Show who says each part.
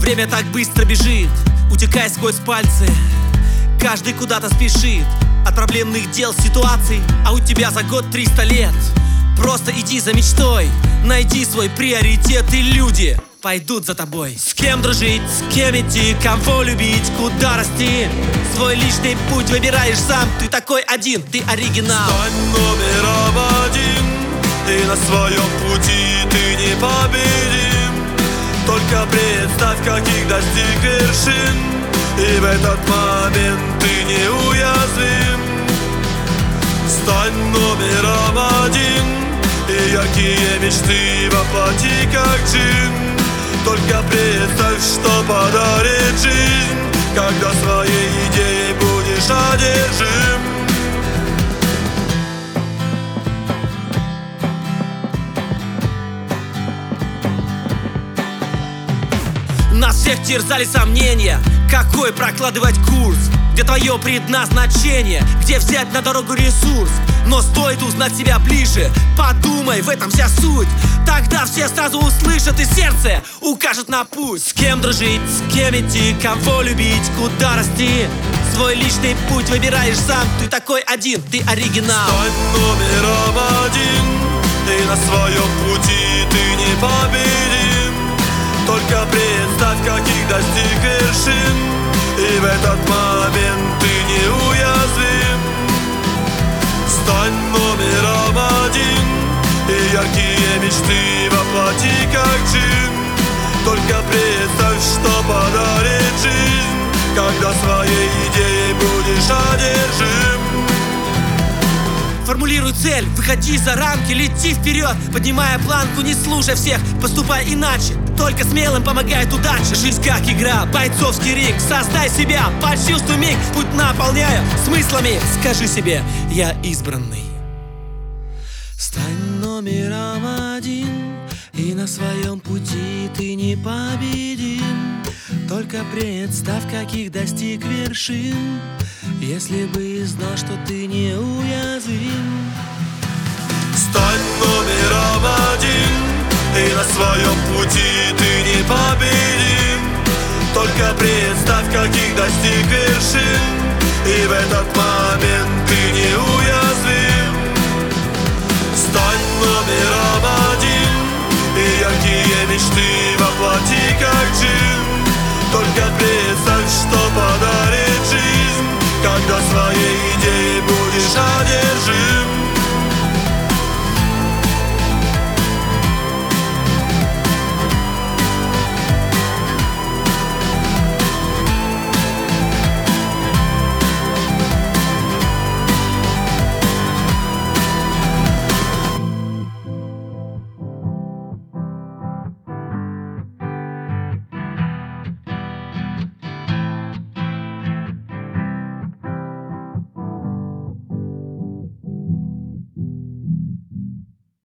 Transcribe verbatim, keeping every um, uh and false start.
Speaker 1: Время так быстро бежит, утекая сквозь пальцы. Каждый куда-то спешит от проблемных дел, ситуаций. А у тебя за год триста лет. Просто иди за мечтой, найди свой приоритет, и люди пойдут за тобой. С кем дружить, с кем идти, кого любить, куда расти. Свой личный путь выбираешь сам, ты такой один, ты оригинал.
Speaker 2: Стань номером один, и на своем пути ты непобедим. Только представь, каких достиг вершин, и в этот момент ты неуязвим. Стань номером один, и яркие мечты воплоти как джин. Только представь, что подарит жизнь, когда своей идеей будешь одержим.
Speaker 1: Нас всех терзали сомнения, какой прокладывать курс, где твое предназначение, где взять на дорогу ресурс. Но стоит узнать себя ближе, подумай, в этом вся суть. Тогда все сразу услышат, и сердце укажет на путь. С кем дружить, с кем идти, кого любить, куда расти. Свой личный путь выбираешь сам, ты такой один, ты оригинал.
Speaker 2: Стань номером один, и на своем пути ты непобедим. Только представь, каких достиг вершин, и в этот момент ты неуязвим. Стань номером один, и яркие мечты воплоти как джин. Только представь, что подарит жизнь, когда своей идеей будешь одержим.
Speaker 1: Формулируй цель, выходи за рамки, лети вперед, поднимая планку, не слушай всех, поступай иначе. Только смелым помогает удача. Жизнь как игра, бойцовский ринг. Создай себя, почувствуй миг, путь наполняя смыслами. Скажи себе: я избранный. Стань номером один, и на своем пути ты непобедим. Только представь, каких достиг вершин, если бы знал, что ты неуязвим.
Speaker 2: Стань номером один, и на своем пути ты непобедим. Только представь, каких достиг вершин, и в этот момент ты неуязвим. Стань номером один, и яркие мечты воплоти как джин. Только представь, что подарит жизнь, когда своей идеей будешь одержим.